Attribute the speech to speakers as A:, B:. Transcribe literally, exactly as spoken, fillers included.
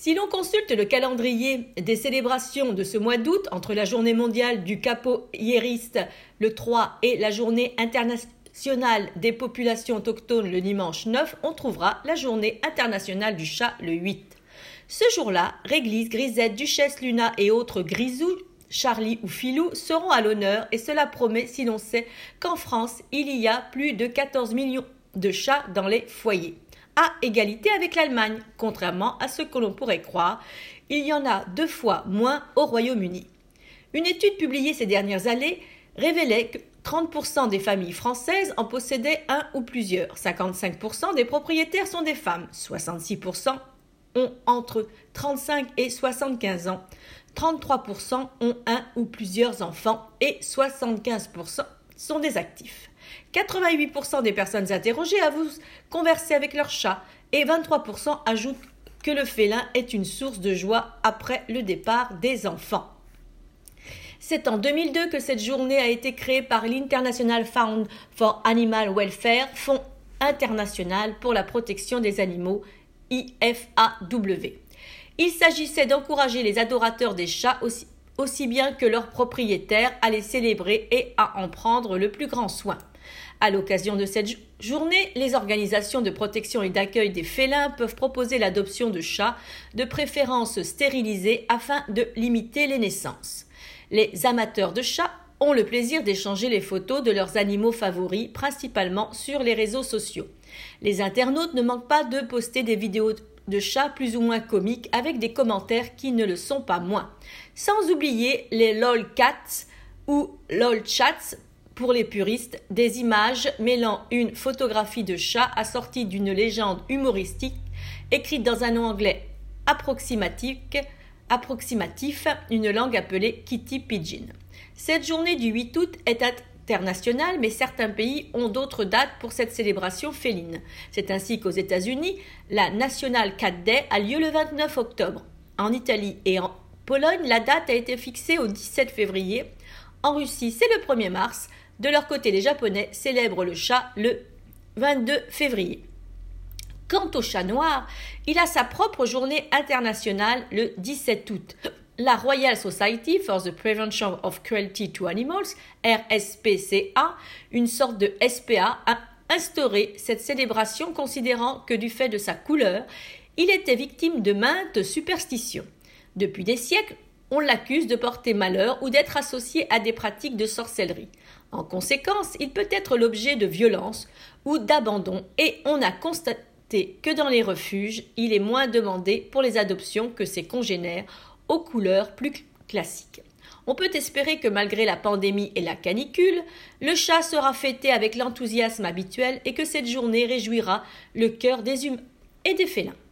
A: Si l'on consulte le calendrier des célébrations de ce mois d'août, entre la journée mondiale du capoeiriste le trois et la journée internationale des populations autochtones le dimanche neuf, on trouvera la journée internationale du chat le huit. Ce jour-là, Réglisse, Grisette, Duchesse, Luna et autres grisous, Charlie ou Filou seront à l'honneur et cela promet si l'on sait qu'en France, il y a plus de quatorze millions de chats dans les foyers. À égalité avec l'Allemagne, contrairement à ce que l'on pourrait croire, il y en a deux fois moins au Royaume-Uni. Une étude publiée ces dernières années révélait que trente pour cent des familles françaises en possédaient un ou plusieurs, cinquante-cinq pour cent des propriétaires sont des femmes, soixante-six pour cent ont entre trente-cinq et soixante-quinze ans, trente-trois pour cent ont un ou plusieurs enfants et soixante-quinze pour cent sont des actifs. quatre-vingt-huit pour cent des personnes interrogées avouent converser avec leur chat et vingt-trois pour cent ajoutent que le félin est une source de joie après le départ des enfants. C'est en deux mille deux que cette journée a été créée par l'International Fund for Animal Welfare, Fonds international pour la protection des animaux, I F A W. Il s'agissait d'encourager les adorateurs des chats aussi, aussi bien que leurs propriétaires à les célébrer et à en prendre le plus grand soin. À l'occasion de cette journée, les organisations de protection et d'accueil des félins peuvent proposer l'adoption de chats, de préférence stérilisés, afin de limiter les naissances. Les amateurs de chats ont le plaisir d'échanger les photos de leurs animaux favoris, principalement sur les réseaux sociaux. Les internautes ne manquent pas de poster des vidéos de chats plus ou moins comiques avec des commentaires qui ne le sont pas moins. Sans oublier les lolcats ou lolchats pour les puristes, des images mêlant une photographie de chat assortie d'une légende humoristique écrite dans un anglais approximatif, approximatif, une langue appelée Kitty Pidgin. Cette journée du huit août est internationale, mais certains pays ont d'autres dates pour cette célébration féline. C'est ainsi qu'aux États-Unis, la National Cat Day a lieu le vingt-neuf octobre. En Italie et en Pologne, la date a été fixée au dix-sept février. En Russie, c'est le premier mars. De leur côté, les Japonais célèbrent le chat le vingt-deux février. Quant au chat noir, il a sa propre journée internationale le dix-sept août. La Royal Society for the Prevention of Cruelty to Animals, R S P C A, une sorte de S P A, a instauré cette célébration considérant que du fait de sa couleur, il était victime de maintes superstitions. Depuis des siècles, on l'accuse de porter malheur ou d'être associé à des pratiques de sorcellerie. En conséquence, il peut être l'objet de violences ou d'abandon et on a constaté que dans les refuges, il est moins demandé pour les adoptions que ses congénères aux couleurs plus classiques. On peut espérer que malgré la pandémie et la canicule, le chat sera fêté avec l'enthousiasme habituel et que cette journée réjouira le cœur des humains et des félins.